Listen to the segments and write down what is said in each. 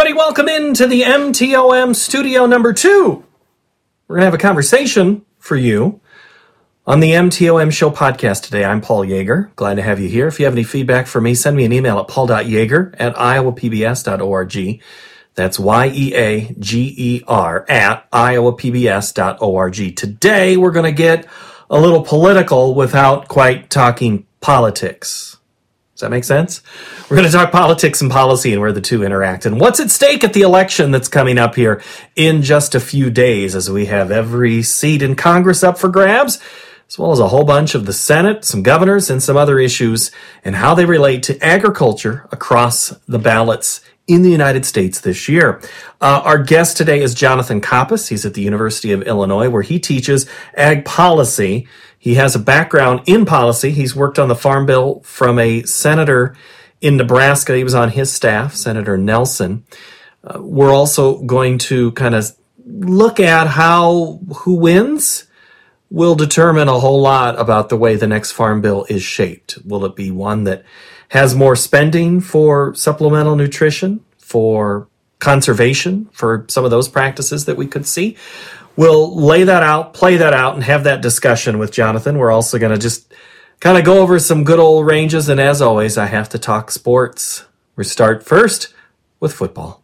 everybody. Welcome into the MTOM Studio number 2. We're going to have a conversation for you on the MTOM Show podcast today. I'm Paul Yeager. Glad to have you here. If you have any feedback for me, send me an email at paul.yeager@iowapbs.org. That's YEAGER at iowapbs.org. Today, we're going to get a little political without quite talking politics. Does that make sense? We're going to talk politics and policy and where the two interact and what's at stake at the election that's coming up here in just a few days, as we have every seat in Congress up for grabs, as well as a whole bunch of the Senate, some governors, and some other issues and how they relate to agriculture across the ballots in the United States this year. Our guest today is Jonathan Koppas. He's at the University of Illinois, where he teaches ag policy. He has a background in policy. He's worked on the Farm Bill from a senator in Nebraska. He was on his staff, Senator Nelson. We're also going to kind of look at how who wins will determine a whole lot about the way the next Farm Bill is shaped. Will it be one that has more spending for supplemental nutrition, for conservation, for some of those practices that we could see? We'll lay that out, play that out, and have that discussion with Jonathan. We're also going to just kind of go over some good old ranges, and as always, I have to talk sports. We start first with football.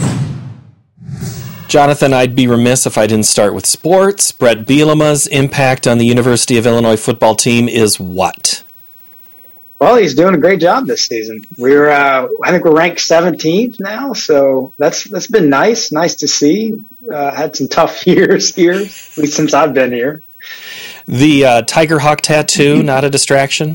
Jonathan, I'd be remiss if I didn't start with sports. Brett Bielema's impact on the University of Illinois football team is what? Well, he's doing a great job this season. I think we're ranked 17th now, so that's been nice to see. Had some tough years here, at least since I've been here. The Tiger Hawk tattoo, not a distraction?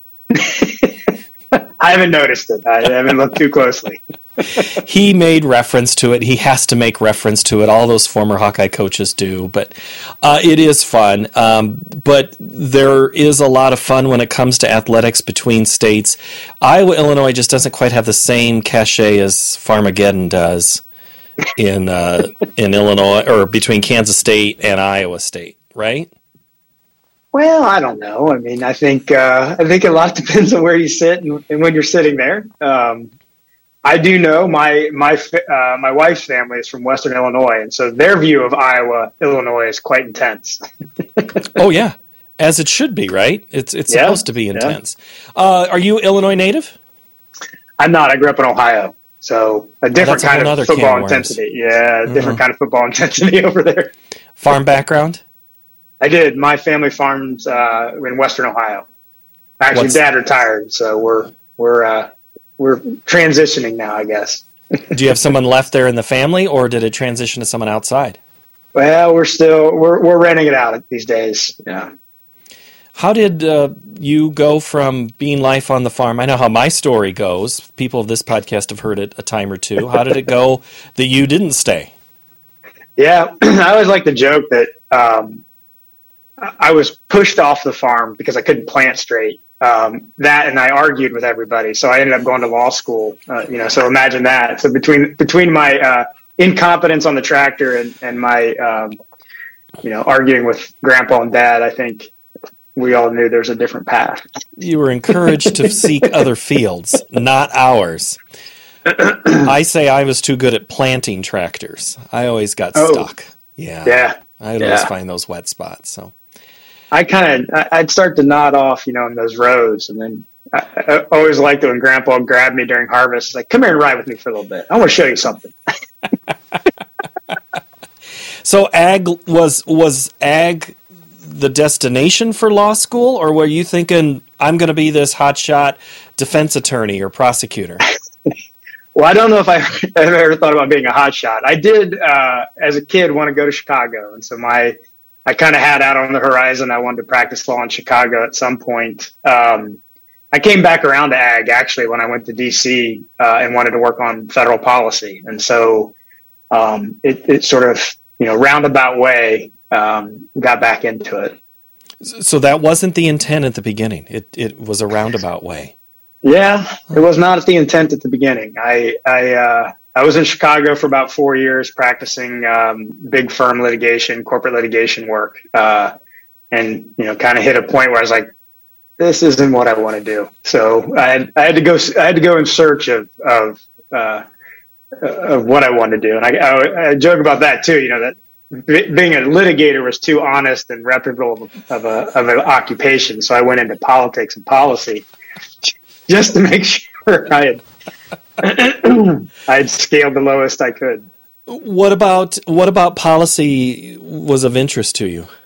I haven't noticed it. I haven't looked too closely. He made reference to it. He has to make reference to it. All those former Hawkeye coaches do. But it is fun. But there is a lot of fun when it comes to athletics between states. Iowa, Illinois just doesn't quite have the same cachet as Farmageddon does in Illinois, or between Kansas State and Iowa State, right? Well, I don't know. I mean, I think a lot depends on where you sit and when you're sitting there. I do know my wife's family is from Western Illinois, and so their view of Iowa, Illinois is quite intense. Oh yeah, as it should be, right? It's supposed to be intense. Yeah. Are you Illinois native? I'm not. I grew up in Ohio, so a different kind of football intensity. Yeah, different kind of football intensity over there. Farm background? I did. My family farms in Western Ohio. Actually, Dad retired, so we're transitioning now, I guess. Do you have someone left there in the family, or did it transition to someone outside? Well, we're renting it out these days. Yeah. How did you go from being life on the farm? I know how my story goes. People of this podcast have heard it a time or two. How did it go that you didn't stay? Yeah, I always like to joke that I was pushed off the farm because I couldn't plant straight. That and I argued with everybody, so I ended up going to law school. So imagine that. So between my incompetence on the tractor and my arguing with Grandpa and Dad, I think we all knew there's a different path. You were encouraged to seek other fields, not ours. I say I was too good at planting tractors. I always got stuck. Yeah. I'd always find those wet spots. So I'd start to nod off, in those rows, and then I always liked it when Grandpa would grab me during harvest. It's like, come here and ride with me for a little bit. I want to show you something. So ag was ag the destination for law school, or were you thinking, I'm going to be this hotshot defense attorney or prosecutor? Well, I don't know if I've ever thought about being a hotshot. I did, as a kid, want to go to Chicago, and so I kind of had out on the horizon. I wanted to practice law in Chicago at some point. I came back around to ag, actually, when I went to D.C. And wanted to work on federal policy. And so it sort of, roundabout way, got back into it. So that wasn't the intent at the beginning. It was a roundabout way. Yeah, it was not the intent at the beginning. I was in Chicago for about 4 years practicing big firm litigation, corporate litigation work, and kind of hit a point where I was like, "This isn't what I want to do." So I had to go in search of of what I wanted to do. And I joke about that too, you know, that being a litigator was too honest and reputable of an occupation. So I went into politics and policy just to make sure I had scaled the lowest I could. What about policy was of interest to you?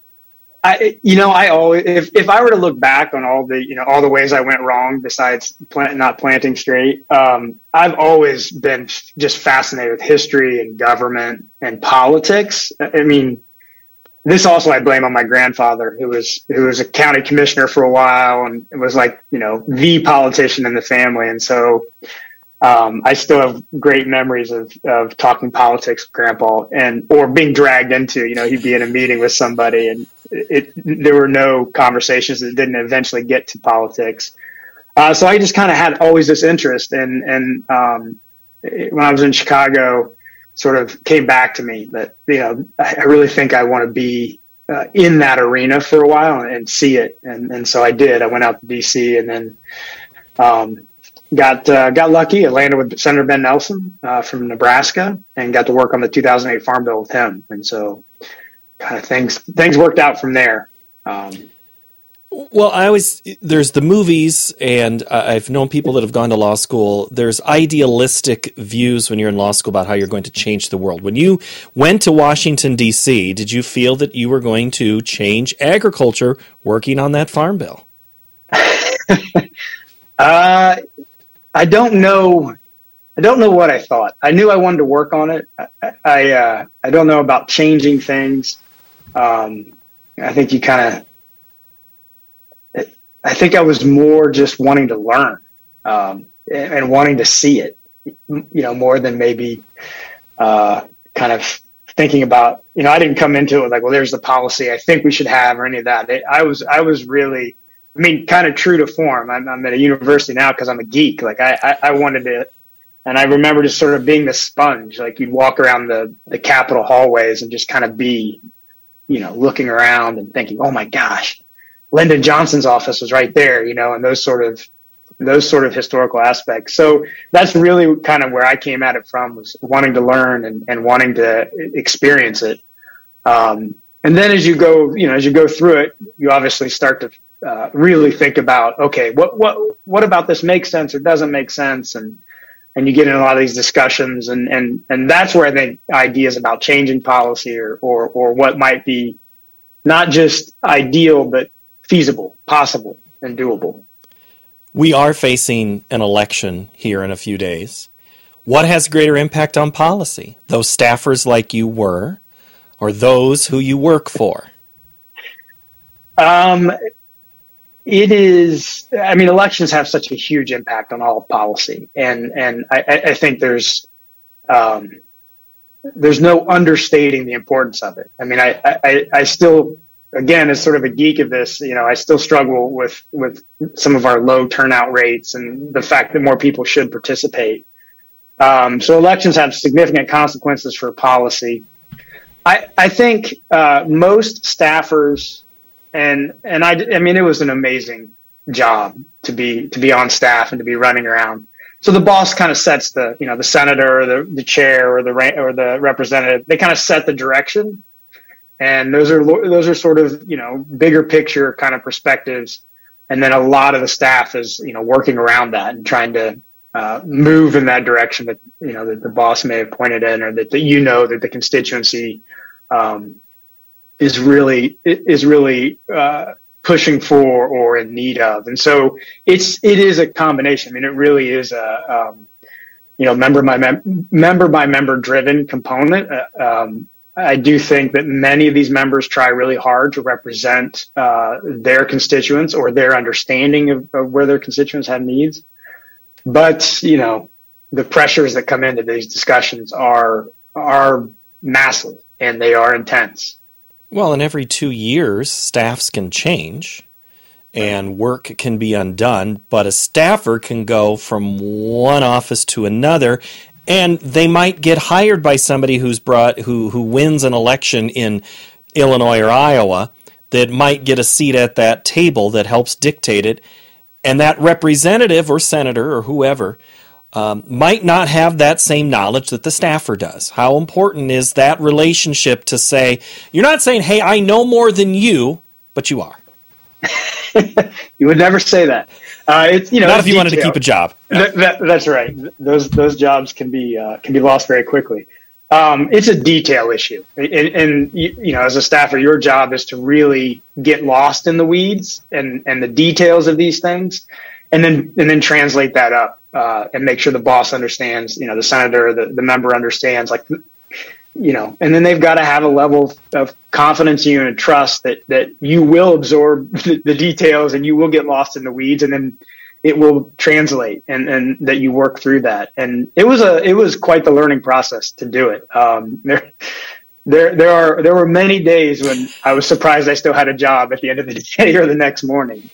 I always, if I were to look back on all the ways I went wrong, besides not planting straight, I've always been just fascinated with history and government and politics. I mean, this also I blame on my grandfather, who was a county commissioner for a while and was like, you know, the politician in the family. And so, I still have great memories of talking politics with Grandpa or being dragged into, you know, he'd be in a meeting with somebody and there were no conversations that didn't eventually get to politics. So I just kind of had always this interest and when I was in Chicago, sort of came back to me that, you know, I really think I want to be in that arena for a while and see it. And so I did. I went out to DC and then, got lucky. I landed with Senator Ben Nelson from Nebraska and got to work on the 2008 Farm Bill with him. And so kind of things worked out from there. Well, there's the movies, and I've known people that have gone to law school. There's idealistic views when you're in law school about how you're going to change the world. When you went to Washington, D.C., did you feel that you were going to change agriculture working on that Farm Bill? I don't know what I thought. I knew I wanted to work on it. I don't know about changing things. I think I think I was more just wanting to learn, and wanting to see it, you know, more than maybe, kind of thinking about, you know, I didn't come into it like, well, there's the policy I think we should have or any of that. I was really, I mean, kind of true to form. I'm at a university now because I'm a geek. Like I wanted to, and I remember just sort of being the sponge. Like you'd walk around the Capitol hallways and just kind of be, you know, looking around and thinking, oh my gosh, Lyndon Johnson's office was right there, you know, and those sort of historical aspects. So that's really kind of where I came at it from, was wanting to learn and wanting to experience it. And then as you go through it, you obviously start to really think about, okay, what about this makes sense or doesn't make sense, and you get in a lot of these discussions, and that's where I think ideas about changing policy or what might be not just ideal but feasible, possible, and doable. We are facing an election here in a few days. What has greater impact on policy? Those staffers like you were, or those who you work for? It is, I mean, elections have such a huge impact on all of policy. And I think there's no understating the importance of it. I mean, I still, again, as sort of a geek of this, you know, I still struggle with some of our low turnout rates and the fact that more people should participate. So elections have significant consequences for policy. I think most staffers, and I mean, it was an amazing job to be on staff and to be running around. So the boss kind of sets the senator or the chair or the representative. They kind of set the direction, and those are sort of, you know, bigger picture kind of perspectives. And then a lot of the staff is, you know, working around that and trying to move in that direction that, you know, that the boss may have pointed in, or that you know that the constituency is really pushing for or in need of. And so it is a combination. I mean, it really is a member by member driven component. I do think that many of these members try really hard to represent their constituents or their understanding of where their constituents have needs. But, you know, the pressures that come into these discussions are massive, and they are intense. Well, and every 2 years, staffs can change and work can be undone, but a staffer can go from one office to another, and they might get hired by somebody who wins an election in Illinois or Iowa that might get a seat at that table that helps dictate it, and that representative or senator or whoever might not have that same knowledge that the staffer does. How important is that relationship to say, you're not saying, hey, I know more than you, but you are. You would never say that. It's not if you wanted to keep a job. That's right. Those jobs can be lost very quickly. It's a detail issue, and as a staffer, your job is to really get lost in the weeds and the details of these things, and then translate that up and make sure the boss understands. The senator, the member understands, and then they've got to have a level of confidence in you and trust that you will absorb the details and you will get lost in the weeds, and then it will translate and that you work through that. And it was quite the learning process to do it. There were many days when I was surprised I still had a job at the end of the day or the next morning.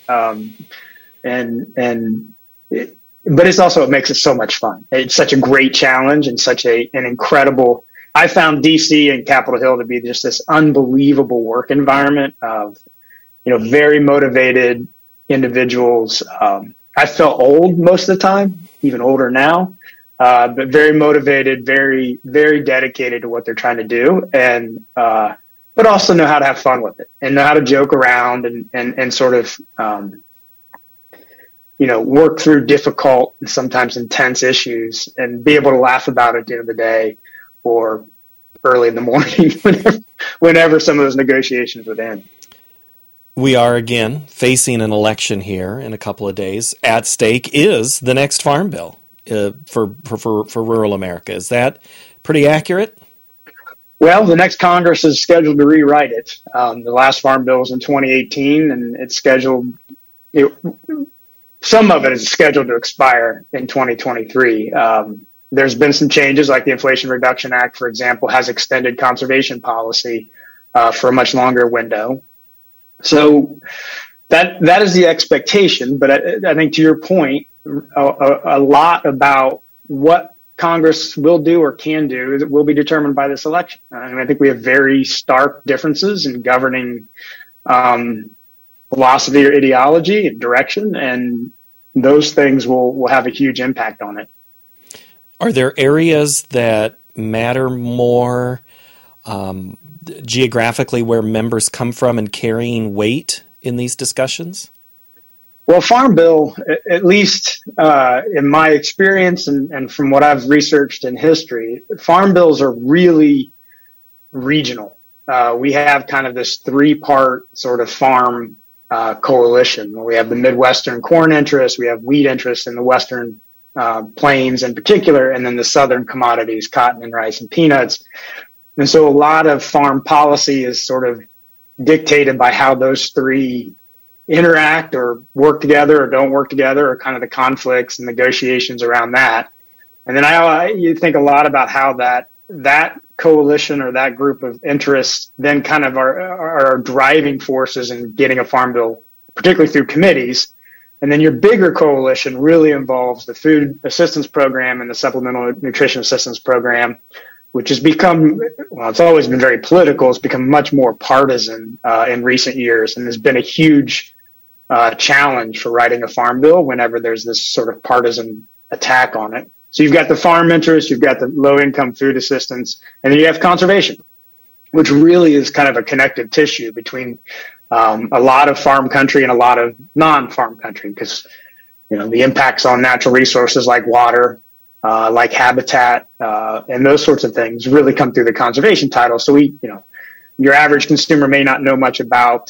But it's also, it makes it so much fun. It's such a great challenge and such an incredible. I found DC and Capitol Hill to be just this unbelievable work environment of, very motivated individuals. I felt old most of the time, even older now, but very motivated, very, very dedicated to what they're trying to do, and but also know how to have fun with it and know how to joke around and sort of work through difficult and sometimes intense issues and be able to laugh about it at the end of the day or early in the morning whenever some of those negotiations would end. We are again facing an election here in a couple of days. At stake is the next farm bill for rural America. Is that pretty accurate? Well, the next Congress is scheduled to rewrite it. The last farm bill was in 2018, and it's scheduled. Some of it is scheduled to expire in 2023. There's been some changes, like the Inflation Reduction Act, for example, has extended conservation policy for a much longer window. So that is the expectation. But I think, to your point, a lot about what Congress will do or can do will be determined by this election. And I think we have very stark differences in governing philosophy or ideology and direction, and those things will have a huge impact on it. Are there areas that matter more geographically, where members come from and carrying weight in these discussions? Well, Farm Bill, at least in my experience and from what I've researched in history, Farm Bills are really regional. We have kind of this three-part sort of farm coalition, where we have the Midwestern corn interests, we have wheat interests in the Western plains in particular, and then the Southern commodities, cotton and rice and peanuts. And so a lot of farm policy is sort of dictated by how those three interact or work together or don't work together, or kind of the conflicts and negotiations around that. And then you think a lot about how that coalition or that group of interests then kind of are driving forces in getting a farm bill, particularly through committees. And then your bigger coalition really involves the food assistance program and the supplemental nutrition assistance program, which has become, well, it's always been very political. It's become much more partisan in recent years, and has been a huge challenge for writing a farm bill whenever there's this sort of partisan attack on it. So you've got the farm interest, you've got the low-income food assistance, and then you have conservation, which really is kind of a connective tissue between a lot of farm country and a lot of non-farm country, because the impacts on natural resources like water, like habitat, and those sorts of things really come through the conservation title. So your average consumer may not know much about,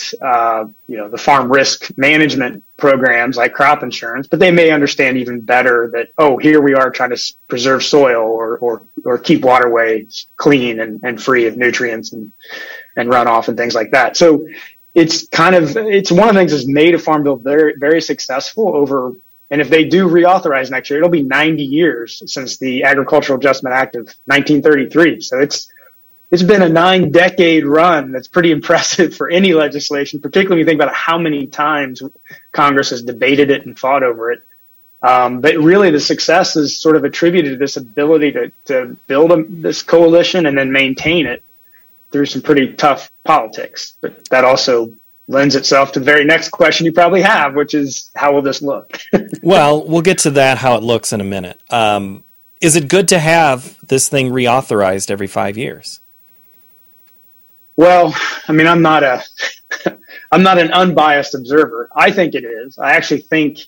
the farm risk management programs like crop insurance, but they may understand even better that, here we are trying to preserve soil or keep waterways clean and free of nutrients and runoff and things like that. So it's one of the things that's made a farm bill very, very successful over. And if they do reauthorize next year, it'll be 90 years since the Agricultural Adjustment Act of 1933. So it's been a 9-decade run. That's pretty impressive for any legislation, particularly when you think about how many times Congress has debated it and fought over it. But really the success is sort of attributed to this ability to build this coalition and then maintain it through some pretty tough politics. But that also lends itself to the very next question you probably have, which is, how will this look? Well, we'll get to that, how it looks, in a minute. Is it good to have this thing reauthorized every 5 years? Well, I mean, I'm not an unbiased observer. I think it is. I actually think,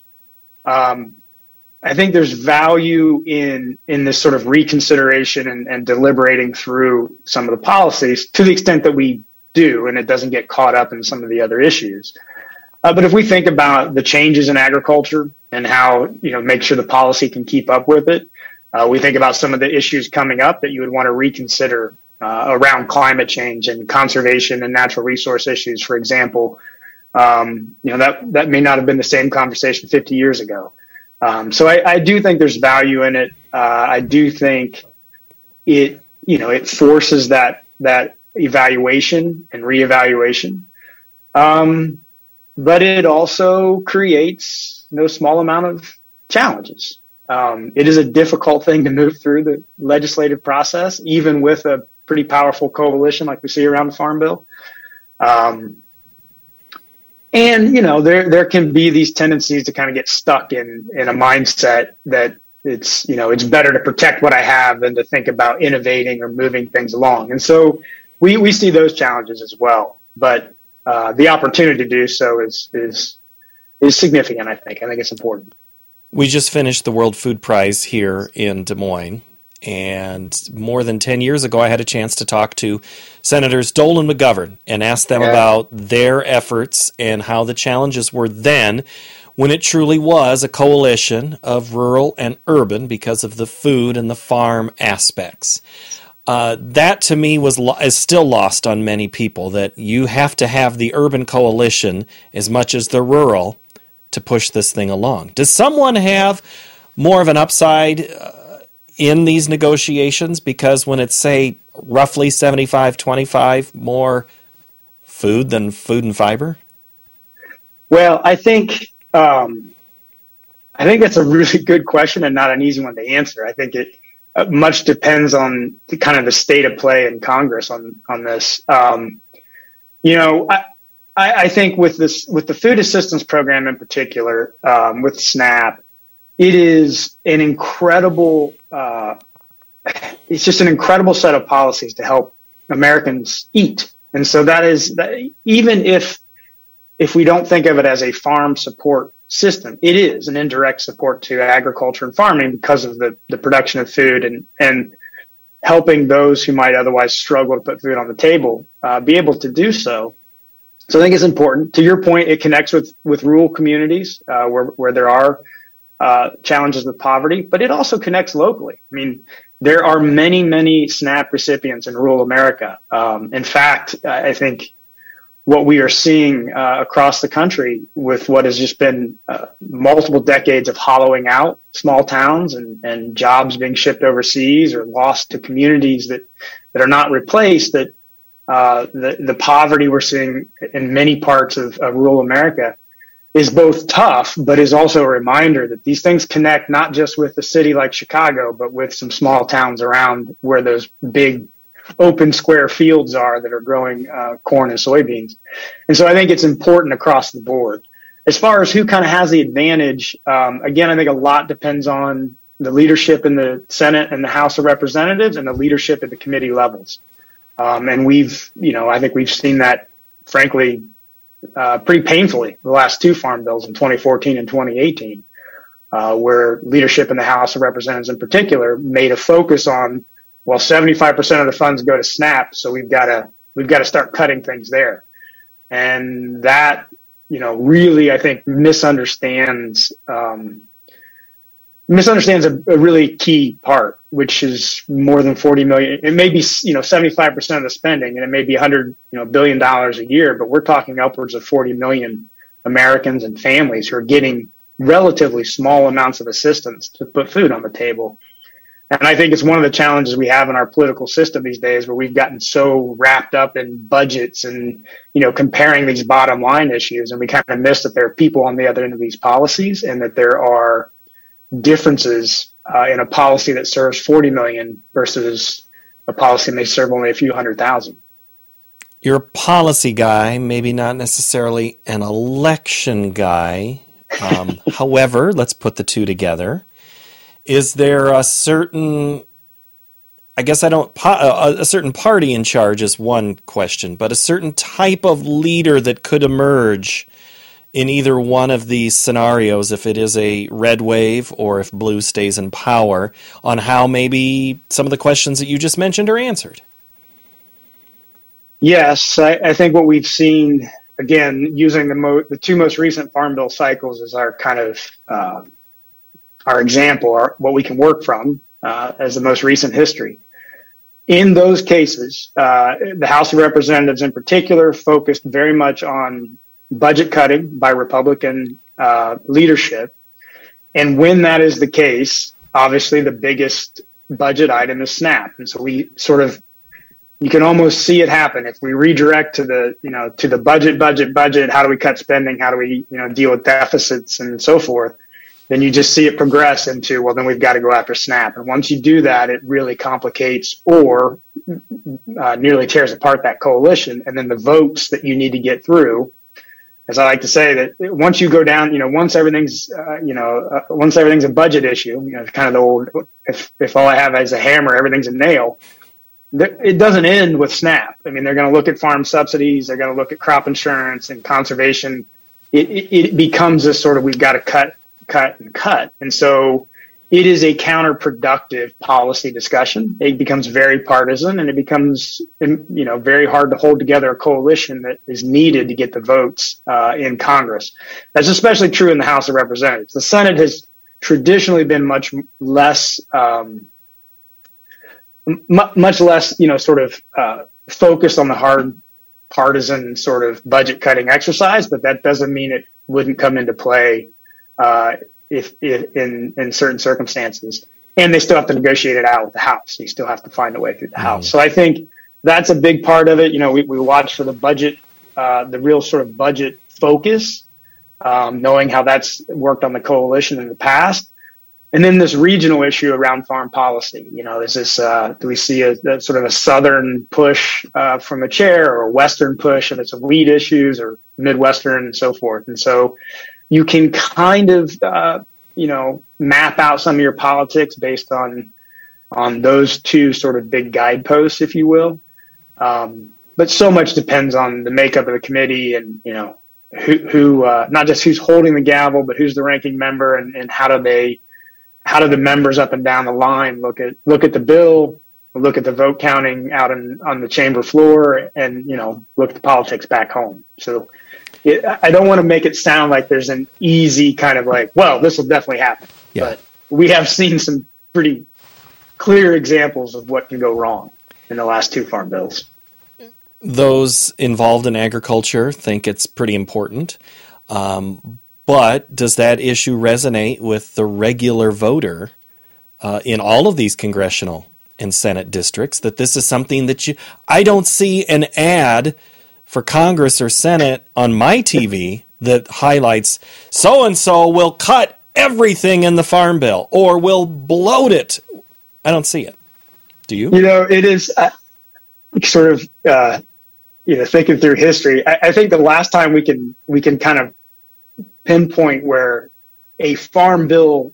I think there's value in this sort of reconsideration and deliberating through some of the policies to the extent that we do, and it doesn't get caught up in some of the other issues. But if we think about the changes in agriculture and how, make sure the policy can keep up with it, we think about some of the issues coming up that you would want to reconsider around climate change and conservation and natural resource issues, for example. That may not have been the same conversation 50 years ago. So I do think there's value in it. I do think it forces that evaluation and reevaluation. But it also creates no small amount of challenges. It is a difficult thing to move through the legislative process, even with a pretty powerful coalition like we see around the Farm Bill. And, there can be these tendencies to kind of get stuck in a mindset that it's better to protect what I have than to think about innovating or moving things along. And so we see those challenges as well. But the opportunity to do so is significant, I think. I think it's important. We just finished the World Food Prize here in Des Moines. And more than 10 years ago, I had a chance to talk to Senators Dole and McGovern and ask them about their efforts and how the challenges were then, when it truly was a coalition of rural and urban because of the food and the farm aspects. That to me is still lost on many people, that you have to have the urban coalition as much as the rural to push this thing along. Does someone have more of an upside in these negotiations, because when it's, say, roughly 75-25 more food than food and fiber? Well, I think that's a really good question and not an easy one to answer. I think it much depends on the state of play in Congress on this. I think with the food assistance program in particular, with SNAP, it is an incredible. It's just an incredible set of policies to help Americans eat, and so that is even if we don't think of it as a farm support system, it is an indirect support to agriculture and farming because of the production of food and helping those who might otherwise struggle to put food on the table be able to do so. So I think it's important. To your point, it connects with rural communities where there are challenges with poverty, but it also connects locally. I mean, there are many, many SNAP recipients in rural America. In fact, I think what we are seeing across the country with what has just been multiple decades of hollowing out small towns and jobs being shipped overseas or lost to communities that are not replaced, that the poverty we're seeing in many parts of rural America is both tough, but is also a reminder that these things connect not just with a city like Chicago, but with some small towns around where those big open square fields are that are growing corn and soybeans. And so I think it's important across the board. As far as who kind of has the advantage, again, I think a lot depends on the leadership in the Senate and the House of Representatives and the leadership at the committee levels. And I think we've seen that, frankly, pretty painfully the last two farm bills in 2014 and 2018, where leadership in the House of Representatives in particular made a focus on, well, 75% of the funds go to SNAP, so we've got to start cutting things there. And that, really, I think, misunderstands a really key part, which is more than 40 million. It may be, 75% of the spending, and it may be $100 billion a year, but we're talking upwards of 40 million Americans and families who are getting relatively small amounts of assistance to put food on the table. And I think it's one of the challenges we have in our political system these days, where we've gotten so wrapped up in budgets and, comparing these bottom line issues. And we kind of miss that there are people on the other end of these policies, and that there are differences in a policy that serves 40 million versus a policy may serve only a few 100,000. You're a policy guy, maybe not necessarily an election guy. However, let's put the two together. Is there a certain, I guess a certain party in charge is one question, but a certain type of leader that could emerge in either one of these scenarios, if it is a red wave or if blue stays in power, on how maybe some of the questions that you just mentioned are answered? Yes, I think what we've seen, again, using the two most recent Farm Bill cycles as our kind of our example, what we can work from as the most recent history. In those cases, the House of Representatives in particular focused very much on budget cutting by Republican leadership. And when that is the case, obviously the biggest budget item is SNAP. And so we sort of, you can almost see it happen. If we redirect to the budget, how do we cut spending? How do we, deal with deficits and so forth? Then you just see it progress into, well, then we've got to go after SNAP. And once you do that, it really complicates or nearly tears apart that coalition. And then the votes that you need to get through, as I like to say, that once you go down, once everything's a budget issue, kind of the old, if all I have is a hammer, everything's a nail. It doesn't end with SNAP. I mean, they're going to look at farm subsidies. They're going to look at crop insurance and conservation. It becomes this sort of, we've got to cut. And so it is a counterproductive policy discussion. It becomes very partisan, and it becomes, very hard to hold together a coalition that is needed to get the votes in Congress. That's especially true in the House of Representatives. The Senate has traditionally been much less, focused on the hard partisan sort of budget cutting exercise, but that doesn't mean it wouldn't come into play if in certain circumstances. And they still have to negotiate it out with the House. You still have to find a way through the House. So I think that's a big part of it. We watch for the budget, the real sort of budget focus, knowing how that's worked on the coalition in the past. And then this regional issue around farm policy. Is this, do we see a sort of a Southern push from a chair, or a Western push if it's a wheat issues, or Midwestern and so forth? And so you can kind of, map out some of your politics based on those two sort of big guideposts, if you will. But so much depends on the makeup of the committee and, who not just who's holding the gavel, but who's the ranking member, and how do the members up and down the line look at the bill, look at the vote counting out on the chamber floor, and, look at the politics back home. So I don't want to make it sound like there's an easy kind of like, well, this will definitely happen. Yeah. But we have seen some pretty clear examples of what can go wrong in the last two farm bills. Those involved in agriculture think it's pretty important. But does that issue resonate with the regular voter in all of these congressional and Senate districts, that this is something that I don't see an ad for Congress or Senate on my TV that highlights so-and-so will cut everything in the Farm Bill or will bloat it. I don't see it. Do you? It is sort of, thinking through history. I think the last time we can kind of pinpoint where a Farm Bill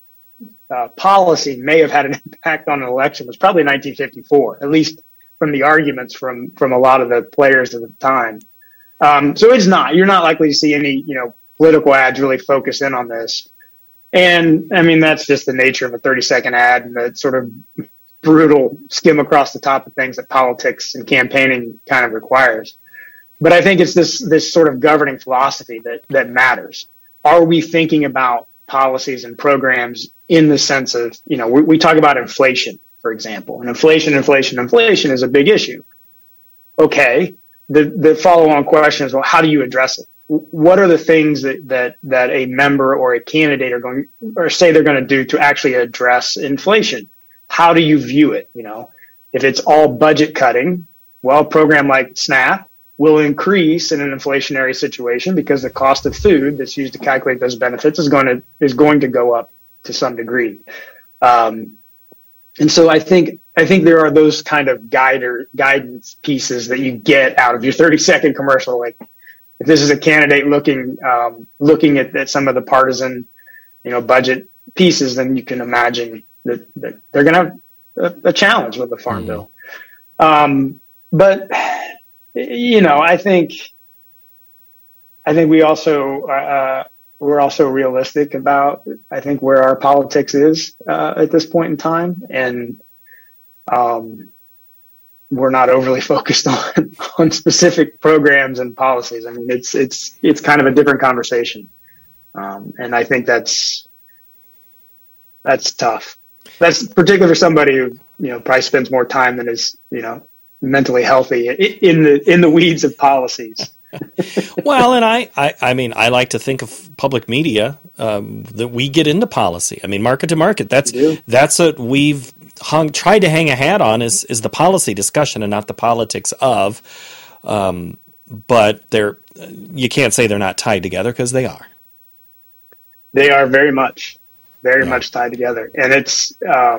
policy may have had an impact on an election was probably 1954, at least from the arguments from a lot of the players at the time. So you're not likely to see any, political ads really focus in on this. And I mean, that's just the nature of a 30-second ad and the sort of brutal skim across the top of things that politics and campaigning kind of requires. But I think it's this sort of governing philosophy that matters. Are we thinking about policies and programs in the sense of, we talk about inflation, for example, and inflation is a big issue. Okay. The follow-on question is, well, how do you address it? What are the things that a member or a candidate say they're going to do to actually address inflation? How do you view it? If it's all budget cutting, well, a program like SNAP will increase in an inflationary situation because the cost of food that's used to calculate those benefits is going to go up to some degree. And so I think I think there are those kind of guidance pieces that you get out of your 30-second commercial. Like if this is a candidate looking at some of the partisan, budget pieces, then you can imagine that they're going to have a challenge with the farm bill. But I think we also we're also realistic about, I think, where our politics is at this point in time, and we're not overly focused on specific programs and policies. I mean, it's kind of a different conversation, and I think that's tough. That's particularly for somebody who probably spends more time than is mentally healthy in the weeds of policies. Well, and I mean, I like to think of public media that we get into policy. I mean, market to market. That's what we've tried to hang a hat on is the policy discussion and not the politics of. But you can't say they're not tied together because they are. They are very much tied together, and it's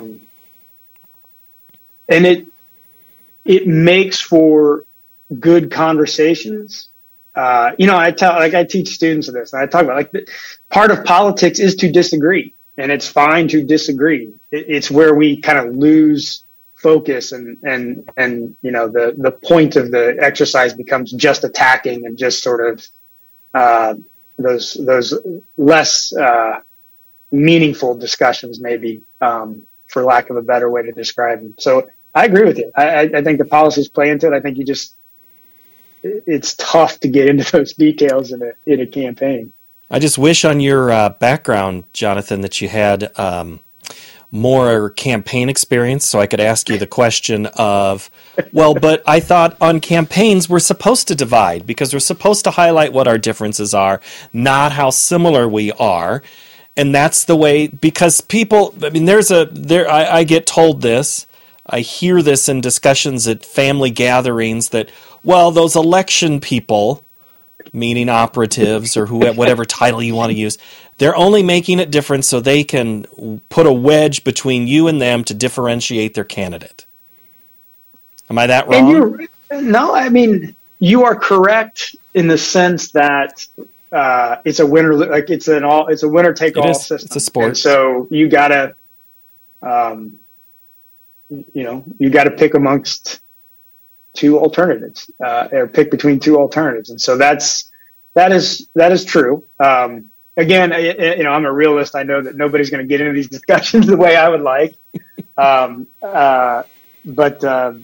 and it makes for good conversations. I teach students of this, and I talk about part of politics is to disagree, and it's fine to disagree. It's where we kind of lose focus, and the point of the exercise becomes just attacking and just sort of those less meaningful discussions, maybe, for lack of a better way to describe them. So I agree with you. I think the policies play into it. I think it's tough to get into those details in a campaign. I just wish on your background, Jonathan, that you had more campaign experience so I could ask you the question of, well, but I thought on campaigns we're supposed to divide because we're supposed to highlight what our differences are, not how similar we are. And that's the way, because people, I mean, I get told this, I hear this in discussions at family gatherings that, well, those election people, meaning operatives or whatever title you want to use, they're only making it different so they can put a wedge between you and them to differentiate their candidate. Am I that wrong? No, I mean, you are correct in the sense that it's a winner, it's a winner take all system. It's a sport. And so you gotta, you gotta pick amongst two alternatives, or pick between two alternatives. And so that is true. Again, I'm a realist. I know that nobody's going to get into these discussions the way I would like. But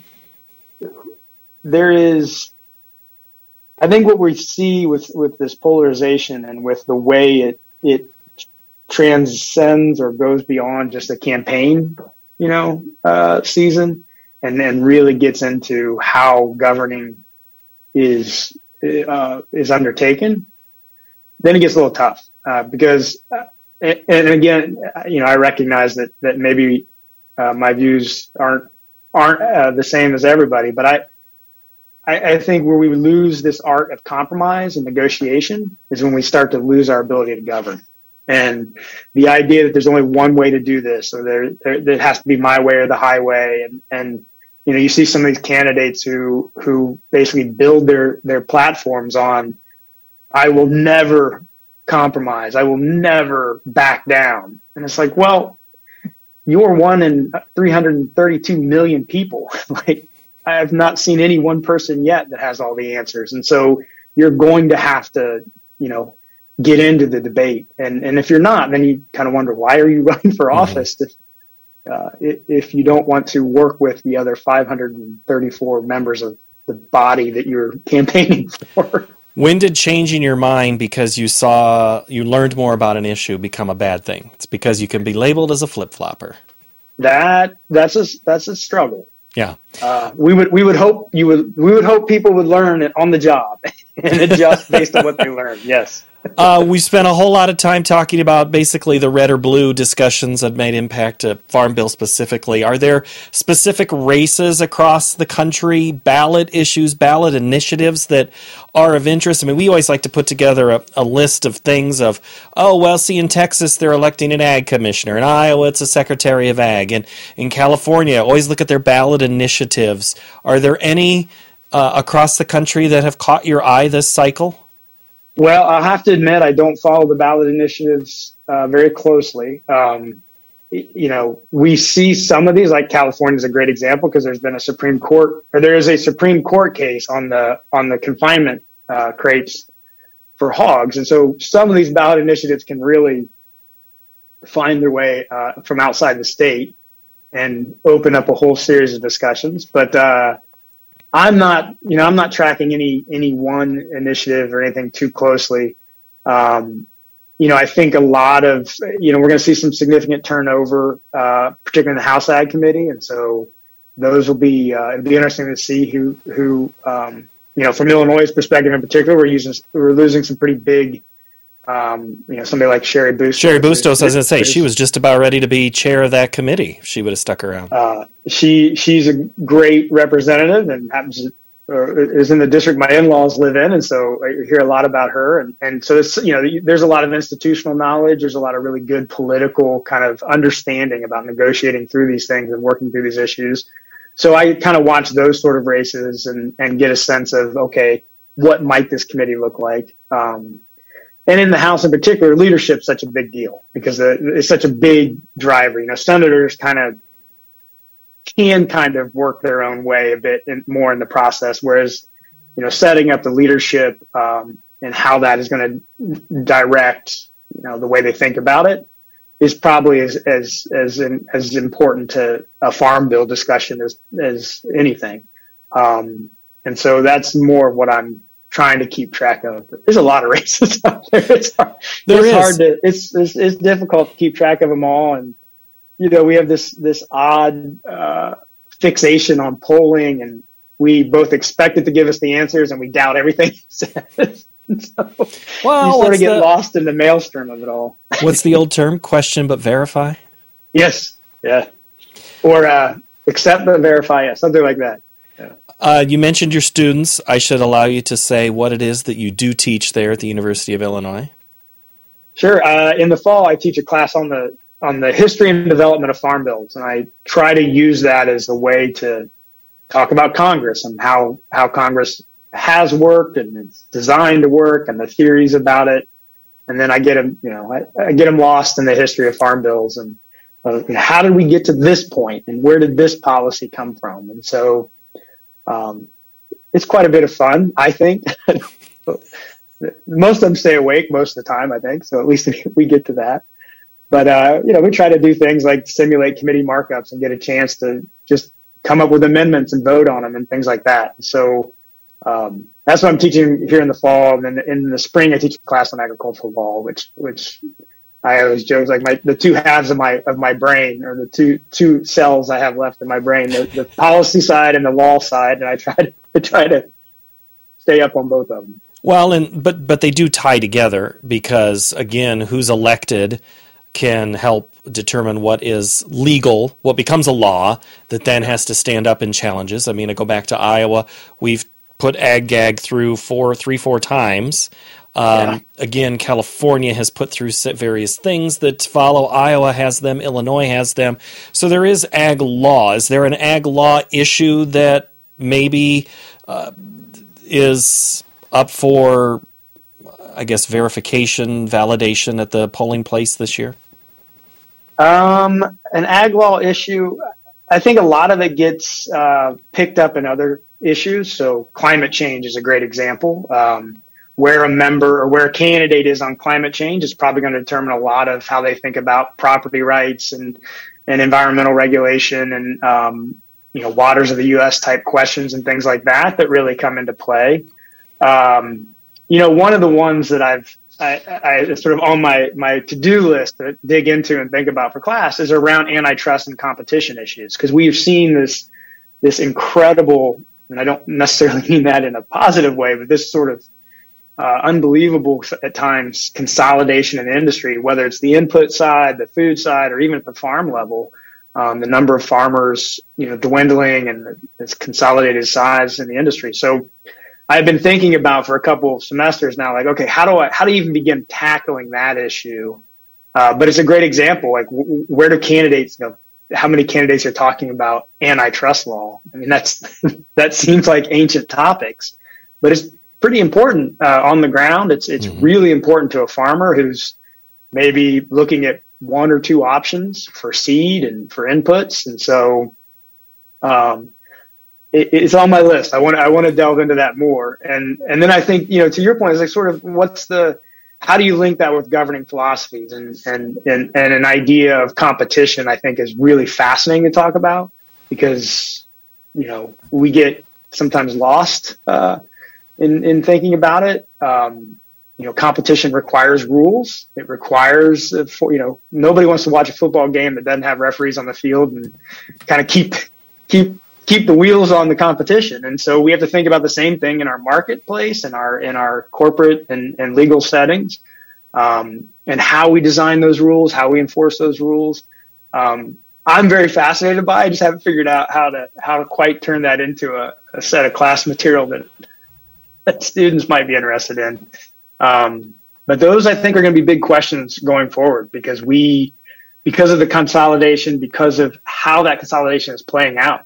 there is, I think what we see with this polarization and with the way it transcends or goes beyond just a campaign, season, and then really gets into how governing is undertaken, then it gets a little tough because, and again, I recognize that maybe my views aren't the same as everybody, but I think where we lose this art of compromise and negotiation is when we start to lose our ability to govern. And the idea that there's only one way to do this, or there has to be my way or the highway, and you see some of these candidates who basically build their platforms on, I will never compromise, I will never back down. And it's like, well, you're one in 332 million people. Like, I have not seen any one person yet that has all the answers. And so you're going to have to, get into the debate. And if you're not, then you kind of wonder, why are you running for office if you don't want to work with the other 534 members of the body that you're campaigning for? When did changing your mind because you learned more about an issue become a bad thing? It's because you can be labeled as a flip-flopper. That's a struggle. Yeah. We would hope people would learn it on the job and adjust based on what they learn. Yes. We spent a whole lot of time talking about basically the red or blue discussions that might impact a farm bill specifically. Are there specific races across the country, ballot issues, ballot initiatives that are of interest? I mean, we always like to put together a list of things of, oh, well, see, in Texas, they're electing an ag commissioner. In Iowa, it's a secretary of ag. And in California, always look at their ballot initiatives. Are there any across the country that have caught your eye this cycle? Well, I'll have to admit I don't follow the ballot initiatives very closely. We see some of these, like California is a great example because there is a Supreme Court case on the confinement crates for hogs, and so some of these ballot initiatives can really find their way from outside the state and open up a whole series of discussions. But I'm not tracking any one initiative or anything too closely. I think a lot of, we're going to see some significant turnover, particularly in the House Ag Committee. And so those will be, it'll be interesting to see who, from Illinois' perspective in particular, we're losing some pretty big, somebody like Cheri Bustos. Cheri Bustos, I was going to say, she was just about ready to be chair of that committee if she would have stuck around. She's a great representative and is in the district my in-laws live in, and so I hear a lot about her. And so it's, there's a lot of institutional knowledge. There's a lot of really good political kind of understanding about negotiating through these things and working through these issues. So I kind of watch those sort of races and get a sense of, okay, what might this committee look like? And in the House in particular, leadership's such a big deal because it's such a big driver. Senators can work their own way a bit more in the process, whereas, setting up the leadership and how that is going to direct, the way they think about it is probably as important to a farm bill discussion as anything. And so that's more of what I'm trying to keep track of. There's a lot of races out there. It's difficult to keep track of them all. And, we have this odd fixation on polling, and we both expect it to give us the answers and we doubt everything it says. So you sort of get lost in the maelstrom of it all. What's the old term? Question but verify? Yes. Yeah. Or accept but verify. Yeah. Something like that. You mentioned your students. I should allow you to say what it is that you do teach there at the University of Illinois. Sure. In the fall, I teach a class on the history and development of farm bills, and I try to use that as a way to talk about Congress and how Congress has worked and it's designed to work and the theories about it. And then I get them, I get them lost in the history of farm bills and how did we get to this point and where did this policy come from? And so it's quite a bit of fun, I think. Most of them stay awake most of the time, I think. So at least we get to that. But, we try to do things like simulate committee markups and get a chance to just come up with amendments and vote on them and things like that. So that's what I'm teaching here in the fall. And then in the spring, I teach a class on agricultural law, which I always joke like the two halves of my brain, or the two cells I have left in my brain, the policy side and the law side, and I try to stay up on both of them. Well, but they do tie together because again, who's elected can help determine what is legal, what becomes a law that then has to stand up in challenges. I mean, I go back to Iowa, we've put ag-gag through four times. Again, California has put through various things that follow. Iowa has them. Illinois has them. So there is ag law. Is there an ag law issue that maybe is up for, I guess, verification, validation at the polling place this year? An ag law issue, I think a lot of it gets picked up in other issues. So climate change is a great example. Where a member or where a candidate is on climate change is probably going to determine a lot of how they think about property rights and environmental regulation and, waters of the U.S. type questions and things like that really come into play. One of the ones that I sort of on my to-do list to dig into and think about for class is around antitrust and competition issues. Because we've seen this incredible, and I don't necessarily mean that in a positive way, but this sort of unbelievable at times consolidation in the industry, whether it's the input side, the food side, or even at the farm level. The number of farmers, dwindling and its consolidated size in the industry. So I've been thinking about for a couple of semesters now, like, okay, how do you even begin tackling that issue? But it's a great example. Like, where do candidates, how many candidates are talking about antitrust law? I mean, that seems like ancient topics, but it's pretty important on the ground. It's really important to a farmer who's maybe looking at one or two options for seed and for inputs. And so it's on my list. I want to delve into that more. And then I think, to your point, is like sort of how do you link that with governing philosophies and an idea of competition, I think is really fascinating to talk about because, we get sometimes lost in thinking about it. Competition requires rules. It requires, nobody wants to watch a football game that doesn't have referees on the field and kind of keep the wheels on the competition. And so we have to think about the same thing in our marketplace and in our corporate and legal settings, and how we design those rules, how we enforce those rules. I'm very fascinated by it. I just haven't figured out how to quite turn that into a set of class material that students might be interested in. But those, I think, are going to be big questions going forward because of the consolidation, because of how that consolidation is playing out.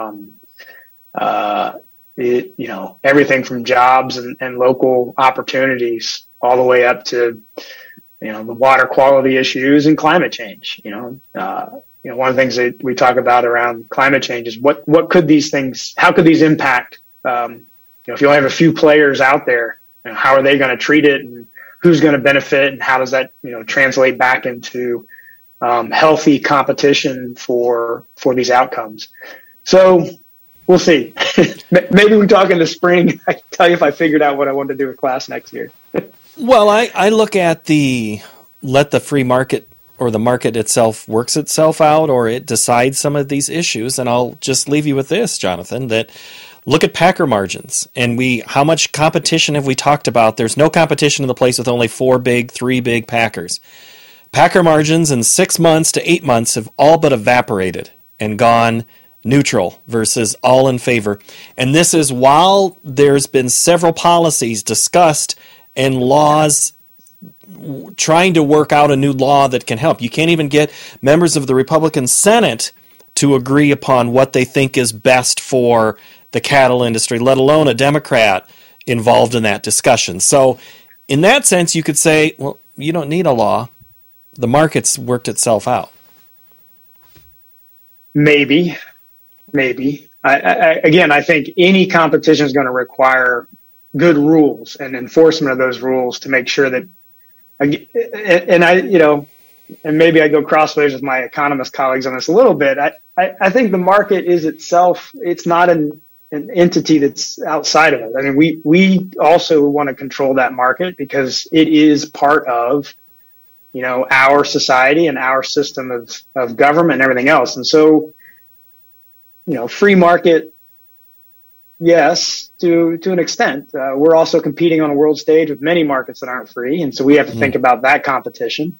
Everything from jobs and local opportunities all the way up to, the water quality issues and climate change. One of the things that we talk about around climate change is what could these things, how could these impact, if you only have a few players out there, how are they going to treat it and who's going to benefit and how does that, translate back into healthy competition for these outcomes. So we'll see. Maybe we talk in the spring. I can tell you if I figured out what I want to do with class next year. Well, I look at let the free market or the market itself works itself out or it decides some of these issues. And I'll just leave you with this, Jonathan, that look at packer margins and how much competition have we talked about? There's no competition in the place with only 3 big packers. Packer margins in 6 months to 8 months have all but evaporated and gone neutral versus all in favor. And this is while there's been several policies discussed and laws trying to work out a new law that can help. You can't even get members of the Republican Senate to agree upon what they think is best for the cattle industry, let alone a Democrat involved in that discussion. So in that sense, you could say, well, you don't need a law. The market's worked itself out. Maybe. I think any competition is going to require good rules and enforcement of those rules to make sure that, and maybe I go crossways with my economist colleagues on this a little bit. I think the market is itself, it's not an entity that's outside of it. I mean, we also want to control that market because it is part of, our society and our system of government and everything else. And so, free market, yes, to an extent. We're also competing on a world stage with many markets that aren't free. And so we have to think about that competition.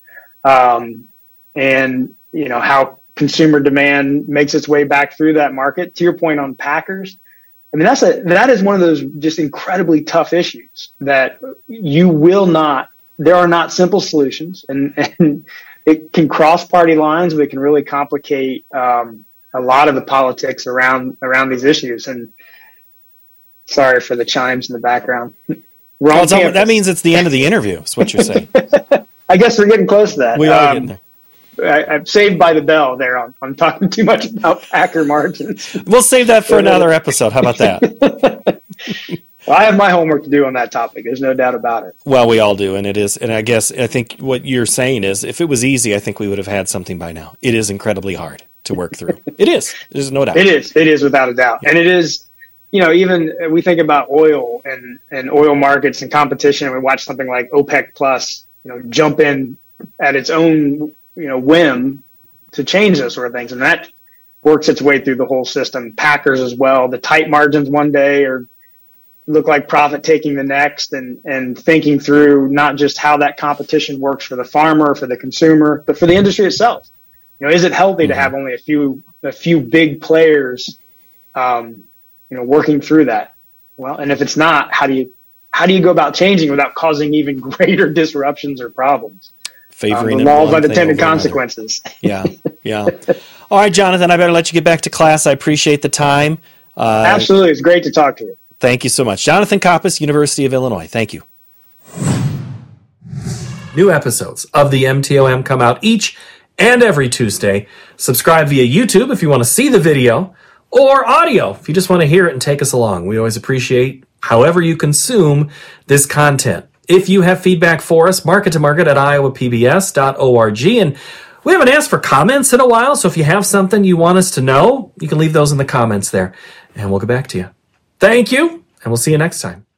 And how consumer demand makes its way back through that market. To your point on packers, I mean, that is one of those just incredibly tough issues that there are not simple solutions and it can cross party lines, but it can really complicate a lot of the politics around these issues. And sorry for the chimes in the background. That means it's the end of the interview, is what you're saying. I guess we're getting close to that. We are getting there. I'm saved by the bell there. I'm talking too much about packer margins. We'll save that for another episode. How about that? Well, I have my homework to do on that topic. There's no doubt about it. Well, we all do, and it is. And I think what you're saying is, if it was easy, I think we would have had something by now. It is incredibly hard to work through. It is. There's no doubt. It is without a doubt. Yeah. And it is, even we think about oil and oil markets and competition, and we watch something like OPEC Plus, jump in at its own, whim to change those sort of things. And that works its way through the whole system. Packers as well. The tight margins one day are look like profit taking the next, and thinking through not just how that competition works for the farmer, for the consumer, but for the industry itself. Is it healthy to have only a few big players, working through that? Well, and if it's not, how do you go about changing without causing even greater disruptions or problems? Favoring the law of unintended consequences. Yeah. All right, Jonathan, I better let you get back to class. I appreciate the time. Absolutely. It's great to talk to you. Thank you so much. Jonathan Koppas, University of Illinois. Thank you. New episodes of the MTOM come out each and every Tuesday. Subscribe via YouTube if you want to see the video, or audio if you just want to hear it and take us along. We always appreciate however you consume this content. If you have feedback for us, market-to-market at iowapbs.org. And we haven't asked for comments in a while, so if you have something you want us to know, you can leave those in the comments there, and we'll get back to you. Thank you, and we'll see you next time.